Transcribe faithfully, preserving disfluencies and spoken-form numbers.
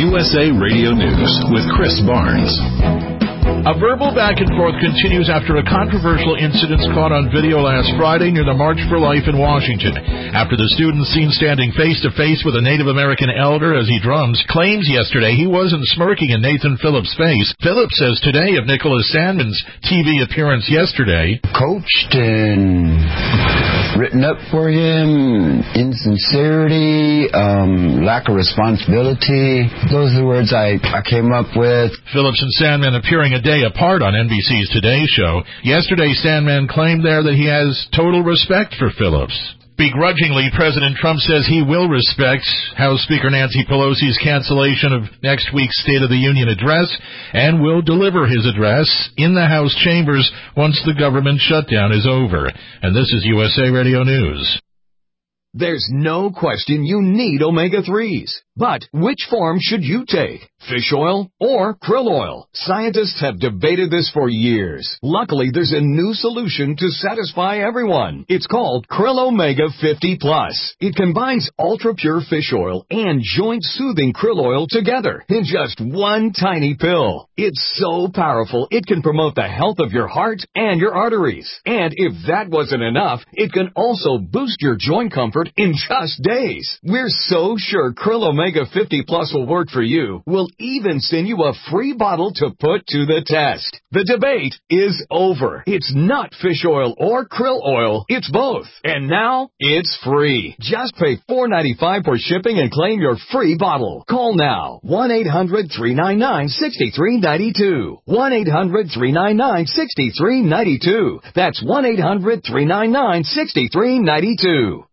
U S A Radio News with Chris Barnes. A verbal back and forth continues after a controversial incident caught on video last Friday near the March for Life in Washington. After the student seen standing face-to-face with a Native American elder as he drums, claims yesterday he wasn't smirking in Nathan Phillips' face. Phillips says today of Nicholas Sandmann's T V appearance yesterday, coached and written up for him, insincerity, um, lack of responsibility. Those are the words I, I came up with. Phillips and Sandmann appearing a day apart on N B C's Today Show. Yesterday, Sandmann claimed there that he has total respect for Phillips. Begrudgingly, President Trump says he will respect House Speaker Nancy Pelosi's cancellation of next week's State of the Union address and will deliver his address in the House chambers once the government shutdown is over. And this is U S A Radio News. There's no question you need omega threes. But which form should you take? Fish oil or krill oil? Scientists have debated this for years. Luckily, there's a new solution to satisfy everyone. It's called Krill Omega fifty plus. It combines ultra-pure fish oil and joint-soothing krill oil together in just one tiny pill. It's so powerful, it can promote the health of your heart and your arteries. And if that wasn't enough, it can also boost your joint comfort in just days. We're so sure Krill Omega fifty plus will work for you. We'll even send you a free bottle to put to the test. The debate is over. It's not fish oil or krill oil. It's both. And now it's free. Just pay four dollars and ninety-five cents for shipping and claim your free bottle. Call now. one eight hundred three nine nine six three nine two. one eight hundred three nine nine six three nine two. That's one eight hundred three nine nine six three nine two.